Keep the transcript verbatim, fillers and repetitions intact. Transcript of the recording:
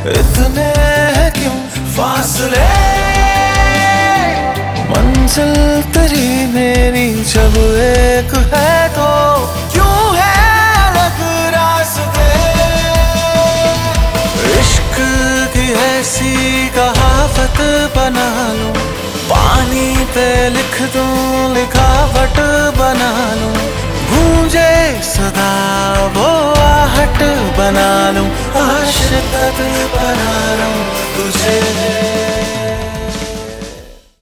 इतने हैं क्यों फासले, मंजिल तेरी मेरी जब एक है तो क्यों है अलग रास्ते। इश्क की ऐसी कहावत बना लो, पानी पे लिख दूं लिखावट बना लो, गूंजे सदा वो आहट बना लूं, आशिक़ बना लूं तुझे।